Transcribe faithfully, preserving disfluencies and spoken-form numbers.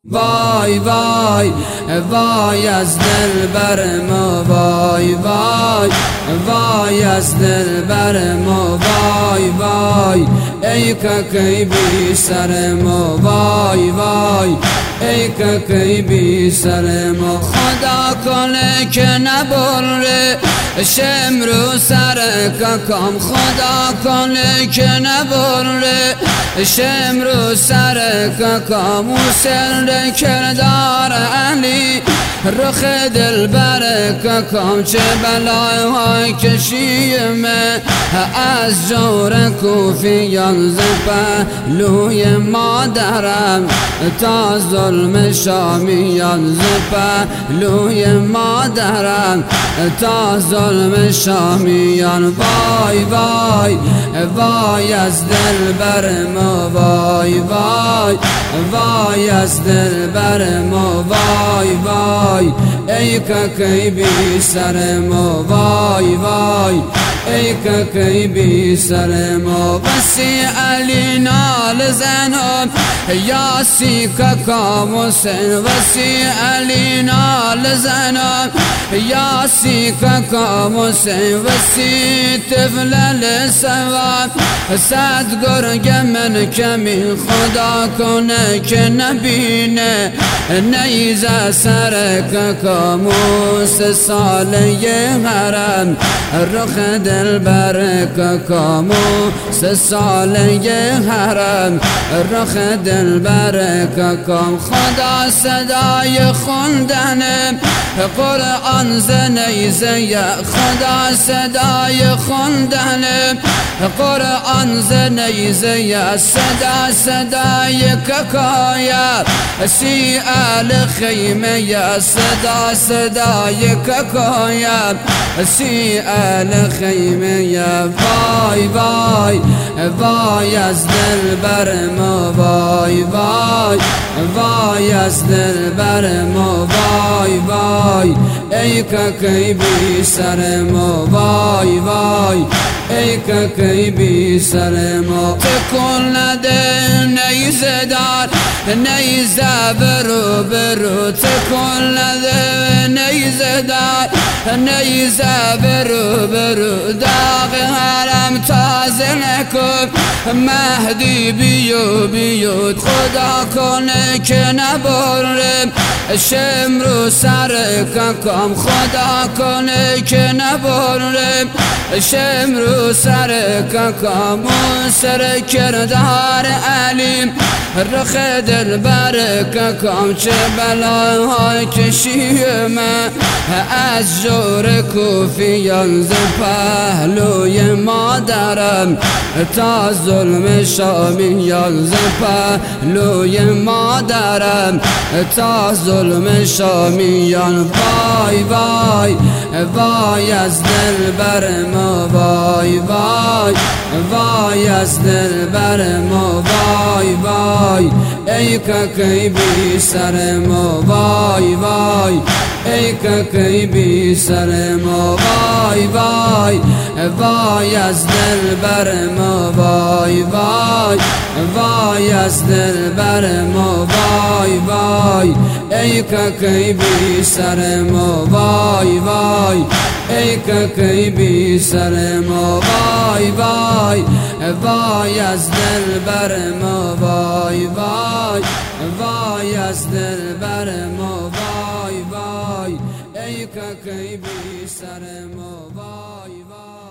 وای وای وای از دل بر ما، وای وای وای از دل بر ما، وای وای ای که بی سر ما، وای وای ای که بی سر ما. خدا کنه که نبره شمرو سر ککام، خدا کنه که نبره شمرو سر ککام. و سر کردار علی رخ دل بر ککام، چه بلای کشیم از جور کوفیان ز پهلوی مادرم تا ظلم شامیان، ز پهلوی مادرم تا ظلم شامیان. وای وای وای از دل بر ما، وای وای وای از دل بر ما، وای وای ای که بی سر ما، وای وای ای که بی سر ما. بسی علی نال زنم یاسی ککام حسین، بسی علی نال زنم یاسی ککام حسین. بسی طفل سوام صد گرگ من کمی، خدا کنه که نبینه نیزه سر ککام. سه ساله حرم رخ دل بر ککام، سه ساله حرم رخ دل بر ککام. خدا صدای خوندن قرآن ز نیزه، خدا صدای خوندن قرآن ز نیزه، صدا صدای ککایا سی آل خیمه، صدا صدای ککایا سی آل خیمه. وای وای وای از دل بر ما، وای وای وای از دل بر ما، وای وای ای که بی سر ما، وای وای ای که بی سر ما. تکون نده نیزه دار نیزه برو برو، تکون نده نیزه دار نیزه برو برو. داغ حرم تازه نکن مهدی بیو بیو، خدا کنه که نبرم شمرو سر ککام، خدا کنه که نبرم شمرو سر ککام. سر کردار علی رخ دل بر ککام، چه بلای کشیم از جور کوفیان ز پهلوی مادرم تا ظلم شامیان، ز پهلوی مادرم تا ظلم شامیان. وای وای وای از دل بر ما، وای وای وای از دل بر ما، وای وای ای که بی سر ما، وای وای ای که بی سر ما. وای وای وای از دل بر ما، وای وای وای از دل بر ما، وای وای ای که بی سر ما، وای وای ای که بی سر ما. وای وای وای از دل بر ما، وای وای وای از دل بر ما، وای وای ای که بی سر ما، وای وای.